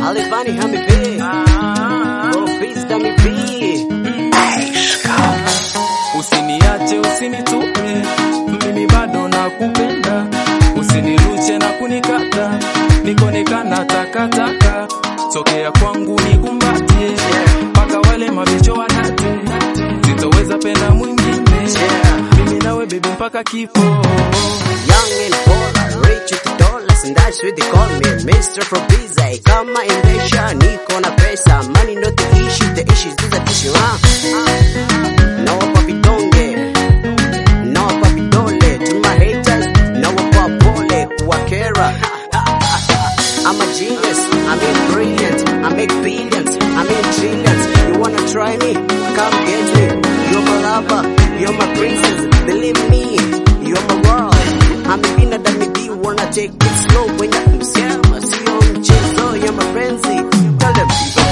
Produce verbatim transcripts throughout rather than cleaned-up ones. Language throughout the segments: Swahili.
Alifani hami B Profista mi B. Usiniache usinitupe, mimi bado nakupenda. Usiniruche na kunikata, nikonekana takataka. Sokea kwangu nikumbatie, paka wale mabicho wanate. Sitoweza penda mwingine, mimi nawe baby mpaka kifo. Young and bold, rich with the dollars, and that's what they call me, Mister Probiza. Kama endesha, niko na pesa. Money not the issue, the issue is the issue, huh? No papi donge, no papi dole. To my haters, no papole, wakera. I'm a genius, I make brilliant, I make billions, I make trillions. You wanna try me? Come get me. You're my lover, you're my princess. Believe me, you're my world. I'm a winner that me be wanna take it slow when I'm selma. See you on Chezo, you're my frenzy. Tell them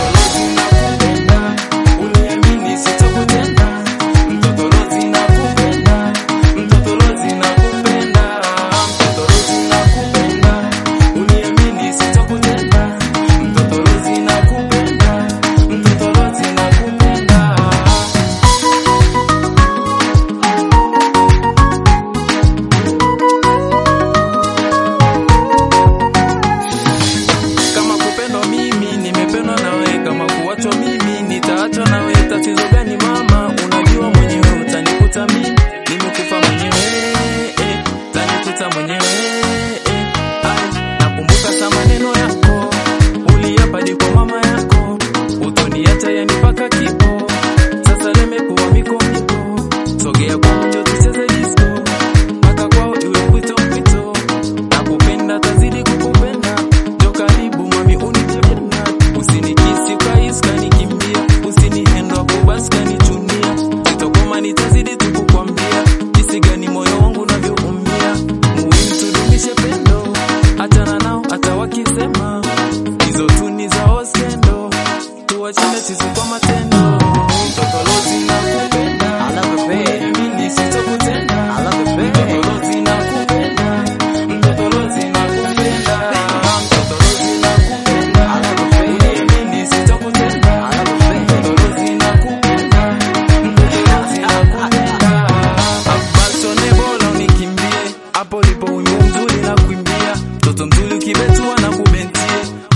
nimekufa mwenyewe, eh, tanikuta mwenyewe, eh, ay, nakumbuka sa maneno yako, uliapadi kwa mama yako, utoniacha yani paka kipo, sasa limekuwa miko miko, sogea kwa njo tucheze disco, paka kwao iwe kwito kwito, nakupenda tazidi kukupenda, jo karibu mami unijependa, usinikisi ukaiska nikimbia, usinihendwa kubaska nichunia, sitokoma nitazidi tukukwambia, jinsi gani moyo wangu unavyoumia, muhimu tudumishe pendo, achana nao hata wakisema, hizo tu ni zao skendo, tuachane sisi kwa matendo, mtoto lozi nakupenda, I love it, babe. mimi sitokutenda, I love it, mtoto babe. lozi nakupenda, mtoto lozi nakupenda, mtoto lozi nakupenda, I love it, babe. mimi sitokutenda, I love it, babe. mtoto lozi nakupenda, mtoto lozi nakupenda. Abasone bola unikimbie, hapo lipo wimbo mzuri na kuimbia, mtoto mzuri ukibetua na kubentie,